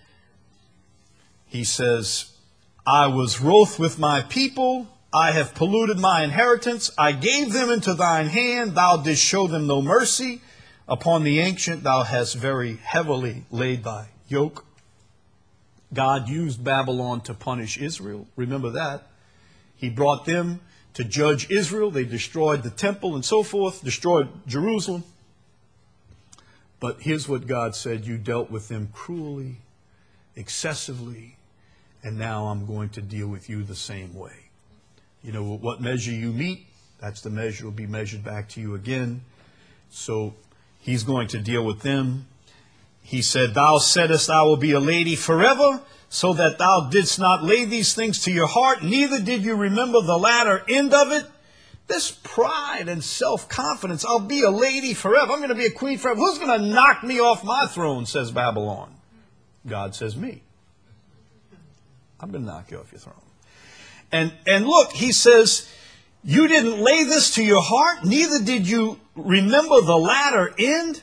He says, I was wroth with my people. I have polluted my inheritance. I gave them into thine hand. Thou didst show them no mercy. Upon the ancient thou hast very heavily laid thy yoke. God used Babylon to punish Israel. Remember that. He brought them to judge Israel. They destroyed the temple and so forth, destroyed Jerusalem. But here's what God said. You dealt with them cruelly, excessively, and now I'm going to deal with you the same way. You know, what measure you meet, that's the measure will be measured back to you again. So he's going to deal with them. He said, thou saidest I will be a lady forever, so that thou didst not lay these things to your heart, neither did you remember the latter end of it. This pride and self-confidence, I'll be a lady forever. I'm going to be a queen forever. Who's going to knock me off my throne, says Babylon. God says me. I'm going to knock you off your throne. And, and look, he says, you didn't lay this to your heart, neither did you remember the latter end.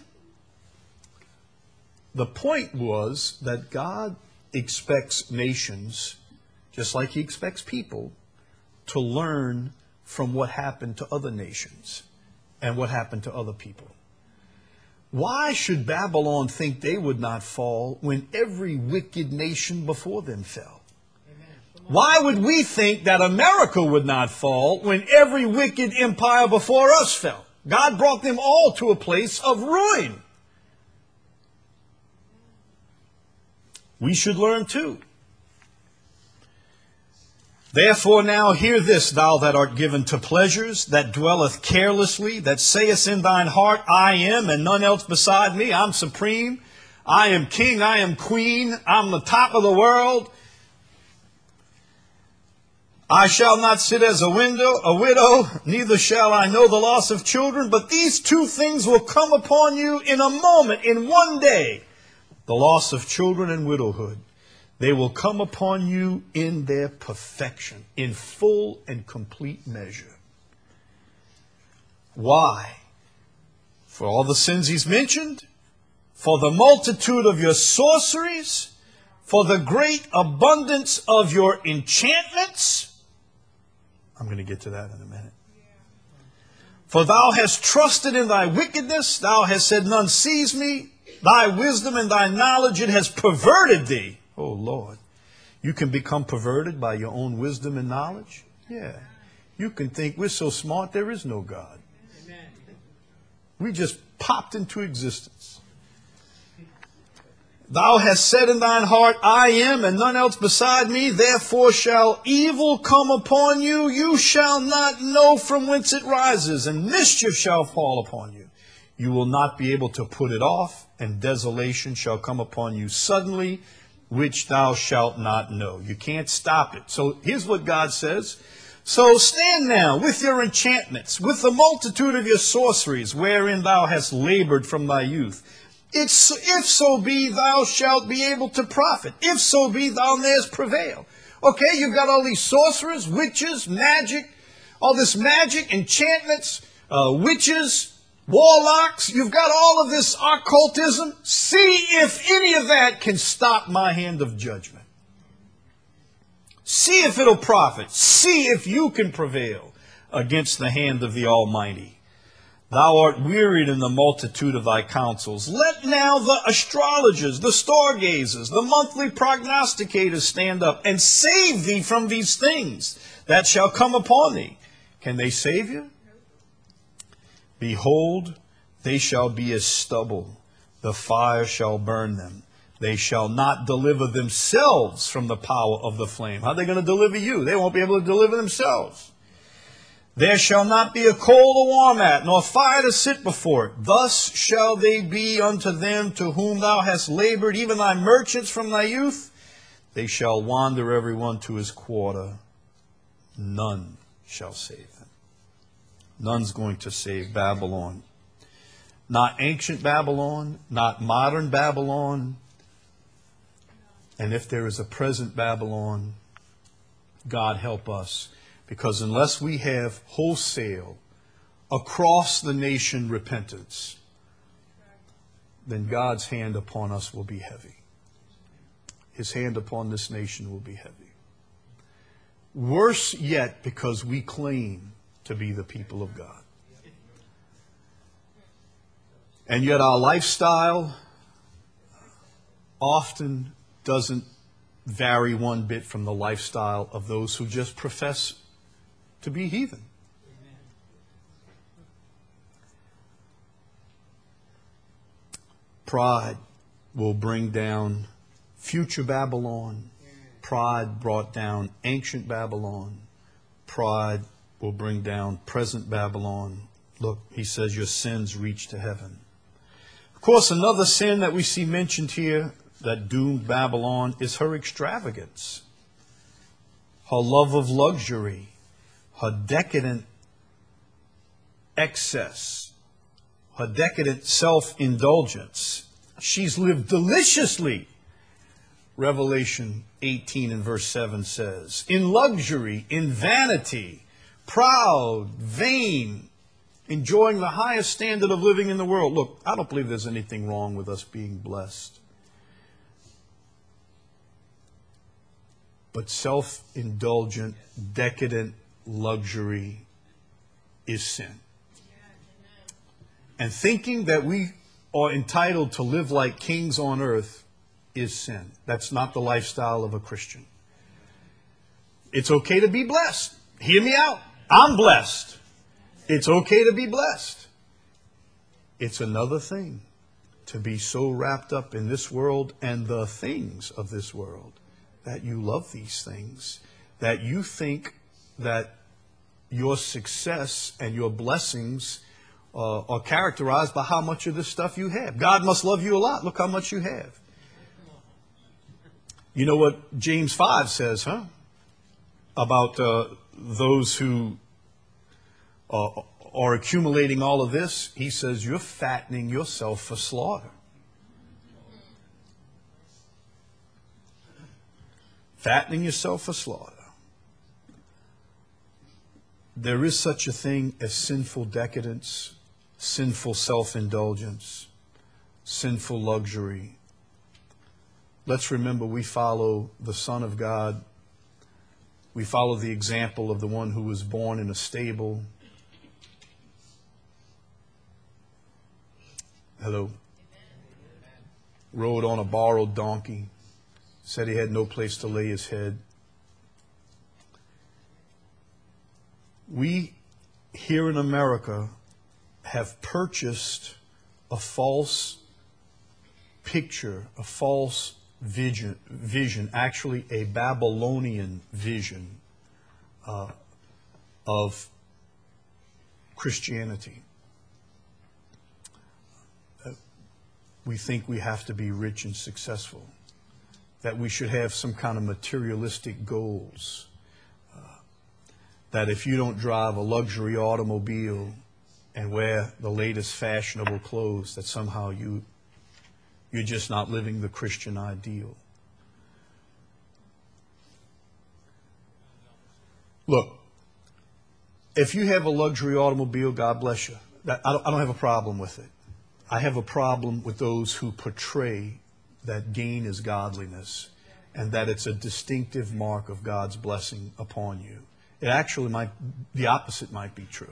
The point was that God expects nations, just like he expects people, to learn from what happened to other nations and what happened to other people. Why should Babylon think they would not fall when every wicked nation before them fell? Why would we think that America would not fall when every wicked empire before us fell? God brought them all to a place of ruin. We should learn too. Therefore now hear this, thou that art given to pleasures, that dwelleth carelessly, that sayest in thine heart, I am, and none else beside me. I'm supreme. I am king. I am queen. I'm the top of the world. I shall not sit as a window, a widow, neither shall I know the loss of children, but these two things will come upon you in a moment, in one day. The loss of children and widowhood. They will come upon you in their perfection, in full and complete measure. Why? For all the sins he's mentioned, for the multitude of your sorceries, for the great abundance of your enchantments. I'm going to get to that in a minute. For thou hast trusted in thy wickedness, thou hast said, none sees me. Thy wisdom and thy knowledge, it has perverted thee. Oh, Lord. You can become perverted by your own wisdom and knowledge? Yeah. You can think we're so smart there is no God. We just popped into existence. Thou hast said in thine heart, I am, and none else beside me. Therefore shall evil come upon you. You shall not know from whence it rises, and mischief shall fall upon you. You will not be able to put it off, and desolation shall come upon you suddenly, which thou shalt not know. You can't stop it. So here's what God says. So stand now with your enchantments, with the multitude of your sorceries, wherein thou hast labored from thy youth. It's, if so be thou shalt be able to profit. If so be thou mayest prevail. Okay, you've got all these sorcerers, witches, magic, all this magic, enchantments, uh, witches, warlocks. You've got all of this occultism. See if any of that can stop my hand of judgment. See if it'll profit. See if you can prevail against the hand of the Almighty. Thou art wearied in the multitude of thy counsels. Let now the astrologers, the stargazers, the monthly prognosticators stand up and save thee from these things that shall come upon thee. Can they save you? Behold, they shall be as stubble. The fire shall burn them. They shall not deliver themselves from the power of the flame. How are they going to deliver you? They won't be able to deliver themselves. There shall not be a coal to warm at, nor fire to sit before it. Thus shall they be unto them to whom thou hast labored, even thy merchants from thy youth. They shall wander every one to his quarter. None shall save them. None's going to save Babylon. Not ancient Babylon, not modern Babylon. And if there is a present Babylon, God help us. Because unless we have wholesale, across the nation repentance, then God's hand upon us will be heavy. His hand upon this nation will be heavy. Worse yet, because we claim to be the people of God. And yet our lifestyle often doesn't vary one bit from the lifestyle of those who just profess to be heathen. Pride will bring down future Babylon. Pride brought down ancient Babylon. Pride will bring down present Babylon. Look, he says your sins reach to heaven. Of course, another sin that we see mentioned here that doomed Babylon is her extravagance, her love of luxury, her decadent excess, her decadent self-indulgence. She's lived deliciously, Revelation eighteen and verse seven says, in luxury, in vanity, proud, vain, enjoying the highest standard of living in the world. Look, I don't believe there's anything wrong with us being blessed. But self-indulgent, decadent luxury is sin. And thinking that we are entitled to live like kings on earth is sin. That's not the lifestyle of a Christian. It's okay to be blessed. Hear me out. I'm blessed. It's okay to be blessed. It's another thing to be so wrapped up in this world and the things of this world that you love these things, that you think that your success and your blessings uh, are characterized by how much of this stuff you have. God must love you a lot. Look how much you have. You know what James five says, huh? about uh, those who uh, are accumulating all of this, he says, you're fattening yourself for slaughter. Fattening yourself for slaughter. There is such a thing as sinful decadence, sinful self-indulgence, sinful luxury. Let's remember we follow the Son of God. We follow the example of the one who was born in a stable. Hello. Rode on a borrowed donkey. Said he had no place to lay his head. We here in America have purchased a false picture, a false vision, vision actually a Babylonian vision uh, of Christianity. Uh, we think we have to be rich and successful, that we should have some kind of materialistic goals, uh, that if you don't drive a luxury automobile and wear the latest fashionable clothes, that somehow you, you're just not living the Christian ideal. Look, if you have a luxury automobile, God bless you. That, I, don't, I don't have a problem with it. I have a problem with those who portray that gain is godliness and that it's a distinctive mark of God's blessing upon you. It actually might, the opposite might be true.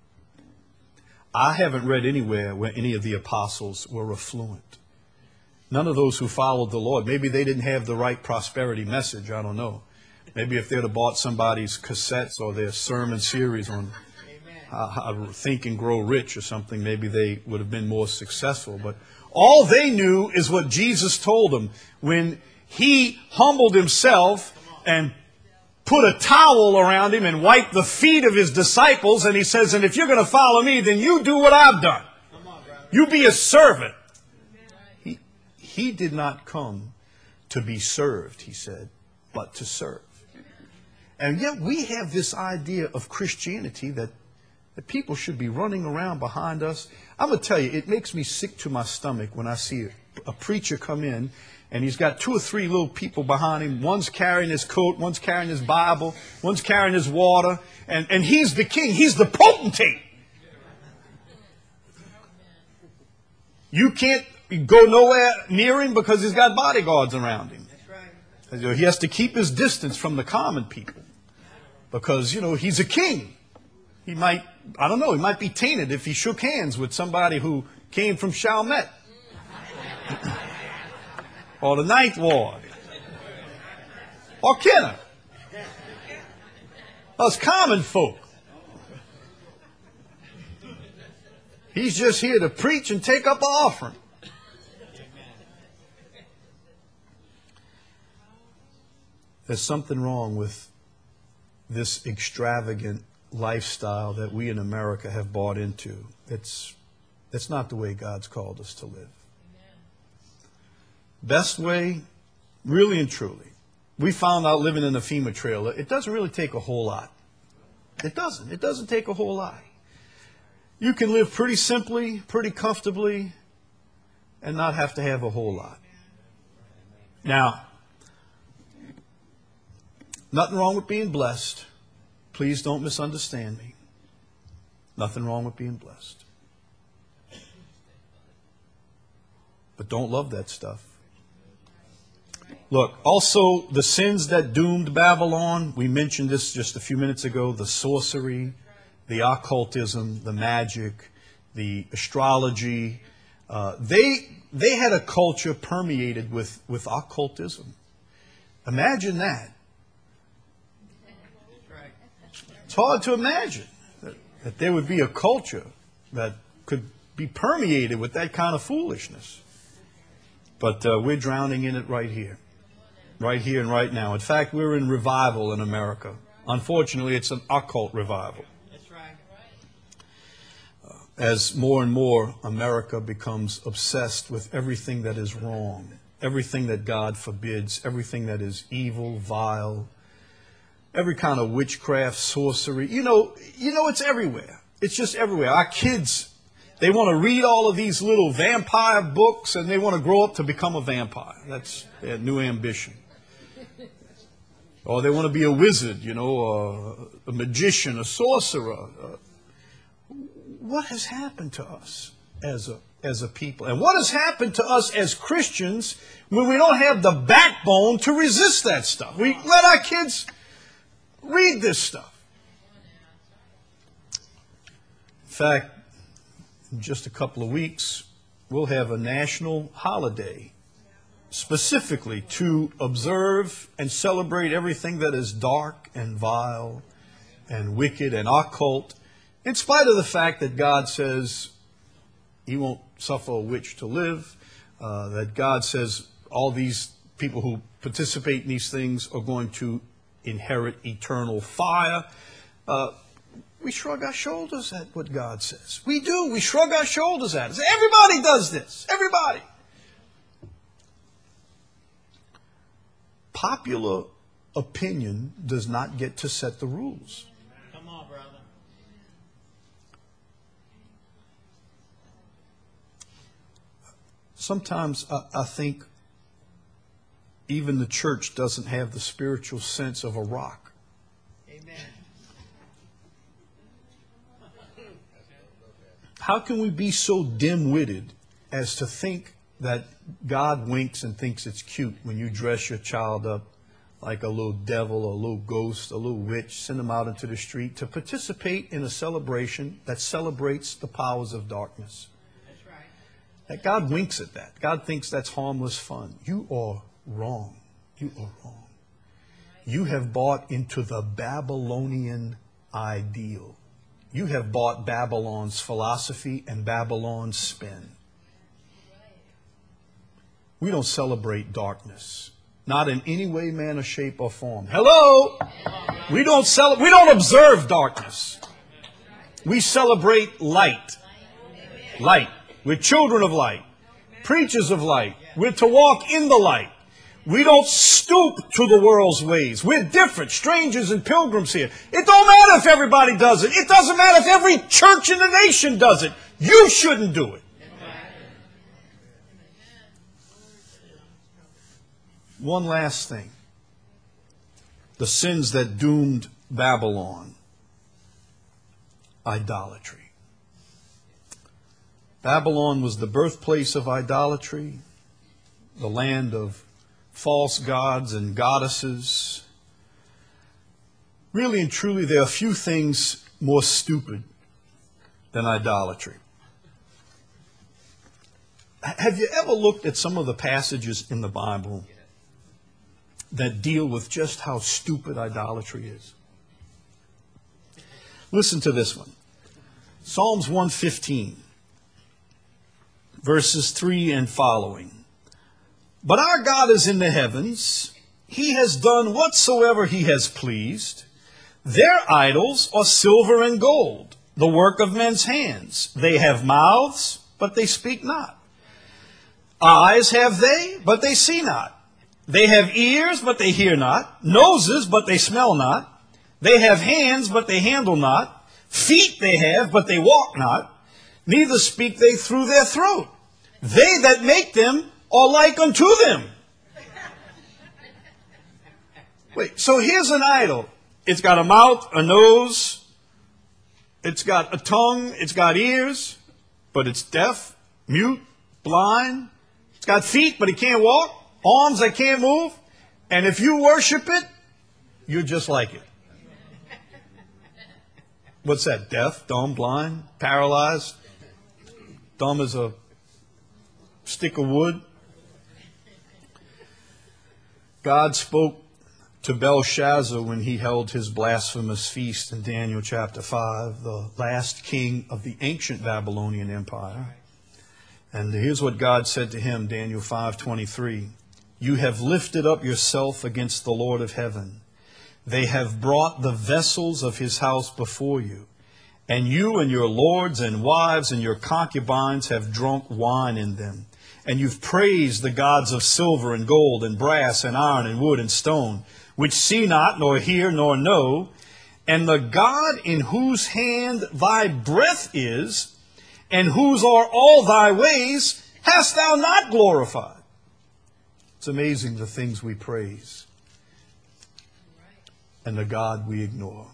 I haven't read anywhere where any of the apostles were affluent. None of those who followed the Lord. Maybe they didn't have the right prosperity message. I don't know. Maybe if they'd have bought somebody's cassettes or their sermon series on how, how to think and grow rich or something, maybe they would have been more successful. But all they knew is what Jesus told them when he humbled himself and put a towel around him and wiped the feet of his disciples. And he says, and if you're going to follow me, then you do what I've done. You be a servant. He, he did not come to be served, he said, but to serve. And yet we have this idea of Christianity that, that people should be running around behind us. I'm going to tell you, it makes me sick to my stomach when I see a, a preacher come in and he's got two or three little people behind him. One's carrying his coat, one's carrying his Bible, one's carrying his water, and, and he's the king. He's the potentate. You can't go nowhere near him because he's got bodyguards around him. He has to keep his distance from the common people because, you know, he's a king. He might, I don't know, he might be tainted if he shook hands with somebody who came from Chalmette or the Ninth Ward or Kenner. Us common folk. He's just here to preach and take up an offering. There's something wrong with this extravagant lifestyle that we in America have bought into. It's, it's not the way God's called us to live. Best way, really and truly. We found out living in a FEMA trailer, it doesn't really take a whole lot. It doesn't. It doesn't take a whole lot. You can live pretty simply, pretty comfortably, and not have to have a whole lot. Now, nothing wrong with being blessed. Please don't misunderstand me. Nothing wrong with being blessed. But don't love that stuff. Look, also the sins that doomed Babylon, we mentioned this just a few minutes ago, the sorcery, the occultism, the magic, the astrology. Uh, they, they had a culture permeated with, with occultism. Imagine that. It's hard to imagine that, that there would be a culture that could be permeated with that kind of foolishness. But uh, we're drowning in it right here. Right here and right now. In fact, we're in revival in America. Unfortunately, it's an occult revival. That's right. Uh, as more and more America becomes obsessed with everything that is wrong, everything that God forbids, everything that is evil, vile, every kind of witchcraft, sorcery. You know, you know, it's everywhere. It's just everywhere. Our kids, they want to read all of these little vampire books, and they want to grow up to become a vampire. That's their new ambition. Or they want to be a wizard, you know, a, a magician, a sorcerer. Uh, what has happened to us as a as a people? And what has happened to us as Christians when we don't have the backbone to resist that stuff? We let our kids read this stuff. In fact, in just a couple of weeks, we'll have a national holiday specifically to observe and celebrate everything that is dark and vile and wicked and occult, in spite of the fact that God says He won't suffer a witch to live, uh, that God says all these people who participate in these things are going to inherit eternal fire. Uh, we shrug our shoulders at what God says. We do. We shrug our shoulders at it. Everybody does this. Everybody. Popular opinion does not get to set the rules. Come on, brother. Sometimes I, I think even the church doesn't have the spiritual sense of a rock. Amen. How can we be so dim-witted as to think that God winks and thinks it's cute when you dress your child up like a little devil, a little ghost, a little witch, send them out into the street to participate in a celebration that celebrates the powers of darkness? That's right. That God winks at that. God thinks that's harmless fun. You are wrong. You are wrong. You have bought into the Babylonian ideal. You have bought Babylon's philosophy and Babylon's spin. We don't celebrate darkness. Not in any way, manner, shape, or form. Hello? We don't cel- we don't observe darkness. We celebrate light. Light. We're children of light. Preachers of light. We're to walk in the light. We don't stoop to the world's ways. We're different, strangers and pilgrims here. It don't matter if everybody does it. It doesn't matter if every church in the nation does it. You shouldn't do it. One last thing. The sins that doomed Babylon. Idolatry. Babylon was the birthplace of idolatry, the land of false gods and goddesses. Really and truly, there are few things more stupid than idolatry. Have you ever looked at some of the passages in the Bible that deal with just how stupid idolatry is? Listen to this one. Psalms one fifteen, verses three and following. But our God is in the heavens. He has done whatsoever He has pleased. Their idols are silver and gold, the work of men's hands. They have mouths, but they speak not. Eyes have they, but they see not. They have ears, but they hear not. Noses, but they smell not. They have hands, but they handle not. Feet they have, but they walk not. Neither speak they through their throat. They that make them are like unto them. Wait, so here's an idol. It's got a mouth, a nose. It's got a tongue. It's got ears, but it's deaf, mute, blind. It's got feet, but it can't walk. Arms that can't move. And if you worship it, you're just like it. What's that? Deaf, dumb, blind, paralyzed? Dumb as a stick of wood? God spoke to Belshazzar when he held his blasphemous feast in Daniel chapter five, the last king of the ancient Babylonian Empire. And here's what God said to him, Daniel five twenty-three. You have lifted up yourself against the Lord of heaven. They have brought the vessels of His house before you. And you and your lords and wives and your concubines have drunk wine in them. And you've praised the gods of silver and gold and brass and iron and wood and stone, which see not, nor hear, nor know, and the God in whose hand thy breath is, and whose are all thy ways, hast thou not glorified? It's amazing the things we praise and the God we ignore.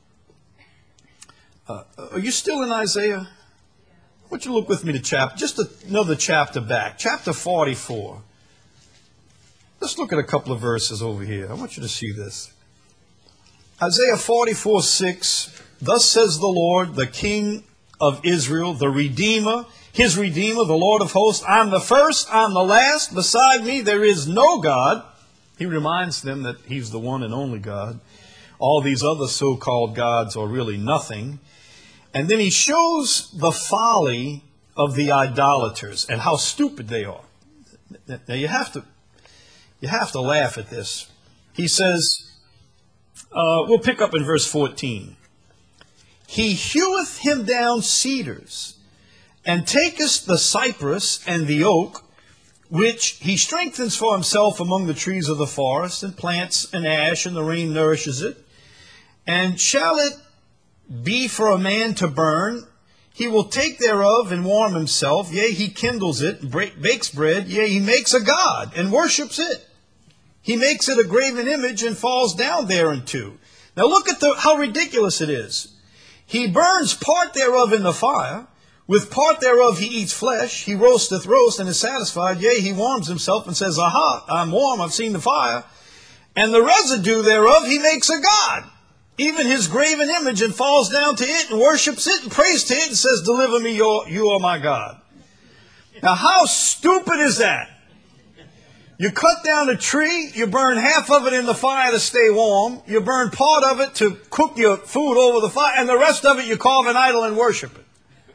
Uh, are you still in Isaiah? I want you to look with me to chapter, just another chapter back, chapter forty-four. Let's look at a couple of verses over here. I want you to see this. Isaiah forty-four six, thus says the Lord, the King of Israel, the Redeemer, his Redeemer, the Lord of hosts, I'm the first, I'm the last, beside me there is no God. He reminds them that he's the one and only God. All these other so-called gods are really nothing. And then he shows the folly of the idolaters and how stupid they are. Now you have to, you have to laugh at this. He says, uh, we'll pick up in verse fourteen. He heweth him down cedars, and taketh the cypress and the oak, which he strengthens for himself among the trees of the forest, and plants an ash, and the rain nourishes it. And shall it be for a man to burn? He will take thereof and warm himself. Yea, he kindles it, and bakes bread. Yea, he makes a god, and worships it. He makes it a graven image, and falls down thereunto. Now look at the, how ridiculous it is. He burns part thereof in the fire. With part thereof he eats flesh. He roasteth roast, and is satisfied. Yea, he warms himself, and says, Aha, I'm warm, I've seen the fire. And the residue thereof he makes a god, even his graven image, and falls down to it, and worships it, and prays to it, and says, Deliver me, your, you are my God. Now how stupid is that? You cut down a tree, you burn half of it in the fire to stay warm, you burn part of it to cook your food over the fire, and the rest of it you carve an idol and worship it.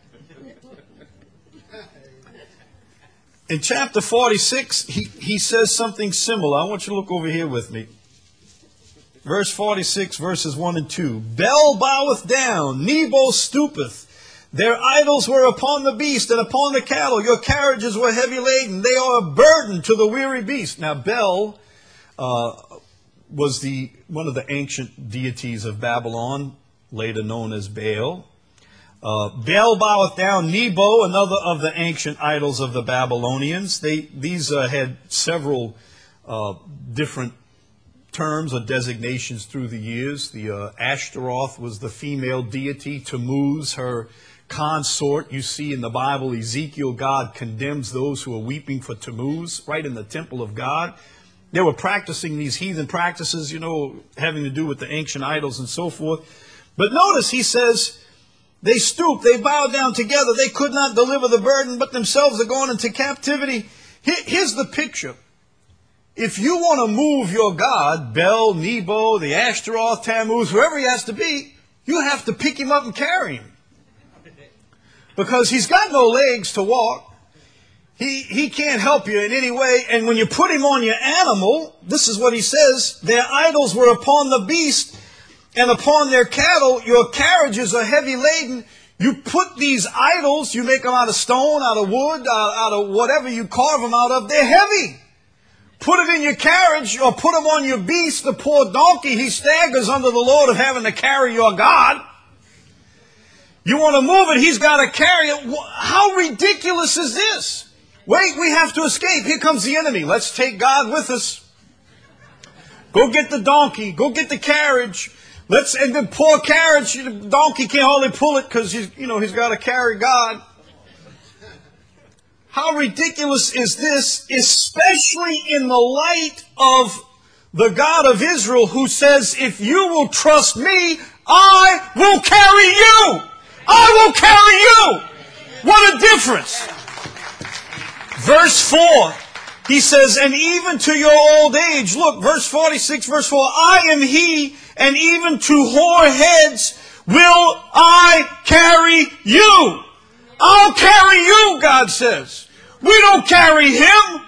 In chapter forty-six, he, he says something similar. I want you to look over here with me. Verse forty-six, verses one and two. Bel boweth down, Nebo stoopeth. Their idols were upon the beast and upon the cattle. Your carriages were heavy laden. They are a burden to the weary beast. Now, Bel uh, was the one of the ancient deities of Babylon, later known as Baal. Uh, Bel boweth down, Nebo, another of the ancient idols of the Babylonians. They These uh, had several uh, different terms or designations through the years. The uh, Ashtaroth was the female deity. Tammuz, her consort. You see in the Bible, Ezekiel, God condemns those who are weeping for Tammuz right in the temple of God. They were practicing these heathen practices, you know, having to do with the ancient idols and so forth. But notice he says, they stoop, they bow down together. They could not deliver the burden, but themselves are gone into captivity. Here's the picture. If you want to move your God, Bel, Nebo, the Ashtaroth, Tammuz, whoever he has to be, you have to pick him up and carry him. Because he's got no legs to walk. He, he can't help you in any way. And when you put him on your animal, this is what he says, their idols were upon the beast and upon their cattle. Your carriages are heavy laden. You put these idols, you make them out of stone, out of wood, out, out of whatever you carve them out of, they're heavy. Put it in your carriage or put them on your beast, the poor donkey, he staggers under the load of having to carry your God. You want to move it, he's got to carry it. How ridiculous is this? Wait, we have to escape. Here comes the enemy. Let's take God with us. Go get the donkey. Go get the carriage. Let's, and the poor carriage, the donkey can't hardly pull it because he's, you know, he's got to carry God. How ridiculous is this, especially in the light of the God of Israel who says, if you will trust me, I will carry you. I will carry you. What a difference. Verse four, he says, and even to your old age, look, verse forty-six, verse four, I am he, and even to hoar heads will I carry you. I'll carry you, God says. We don't carry him.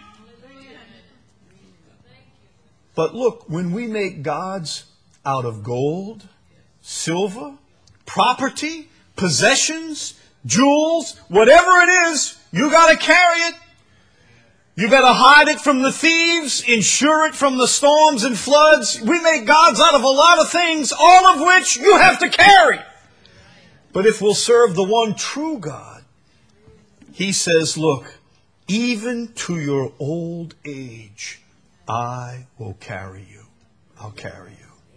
But look, when we make gods out of gold, silver, property, possessions, jewels, whatever it is, you got to carry it. You better hide it from the thieves, insure it from the storms and floods. We make gods out of a lot of things, all of which you have to carry. But if we'll serve the one true God, He says, look, even to your old age, I will carry you. I'll carry you.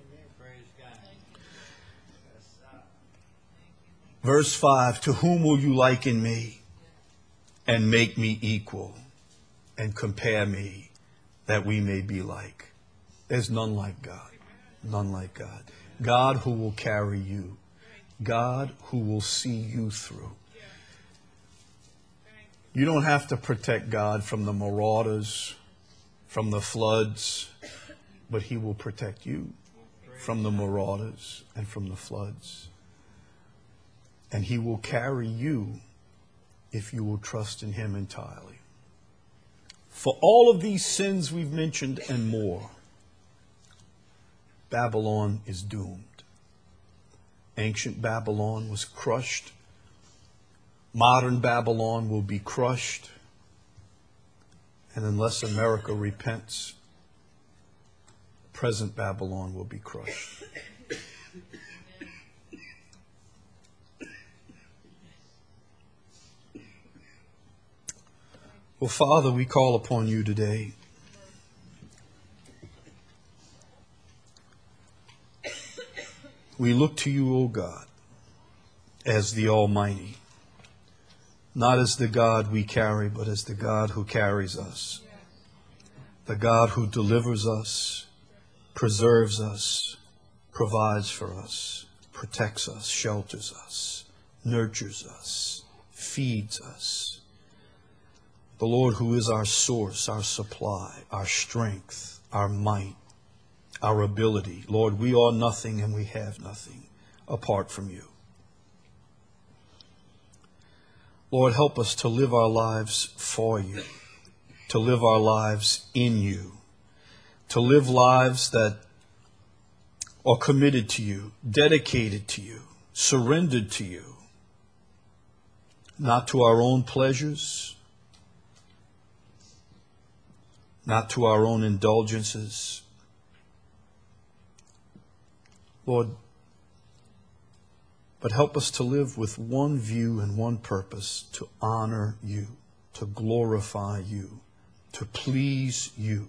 Verse five, to whom will you liken me and make me equal and compare me that we may be like? There's none like God. None like God. God who will carry you. God who will see you through. You don't have to protect God from the marauders, from the floods, but He will protect you from the marauders and from the floods. And He will carry you if you will trust in Him entirely. For all of these sins we've mentioned and more, Babylon is doomed. Ancient Babylon was crushed. Modern Babylon will be crushed. And unless America repents, present Babylon will be crushed. Well, Father, we call upon you today. We look to you, O God, as the Almighty. Not as the God we carry, but as the God who carries us. The God who delivers us, preserves us, provides for us, protects us, shelters us, nurtures us, feeds us. The Lord who is our source, our supply, our strength, our might, our ability. Lord, we are nothing and we have nothing apart from you. Lord, help us to live our lives for you, to live our lives in you, to live lives that are committed to you, dedicated to you, surrendered to you, not to our own pleasures, not to our own indulgences. Lord, but help us to live with one view and one purpose, to honor you, to glorify you, to please you.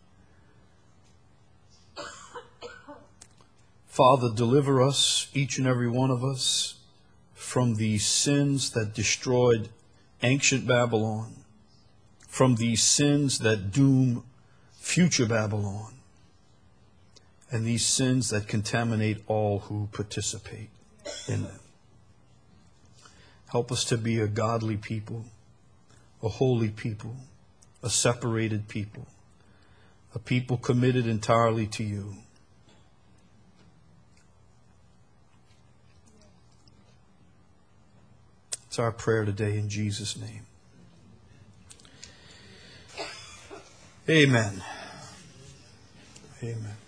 Father, deliver us, each and every one of us, from these sins that destroyed ancient Babylon, from these sins that doom future Babylon, and these sins that contaminate all who participate in them. Help us to be a godly people, a holy people, a separated people, a people committed entirely to you. It's our prayer today in Jesus' name. Amen. Amen.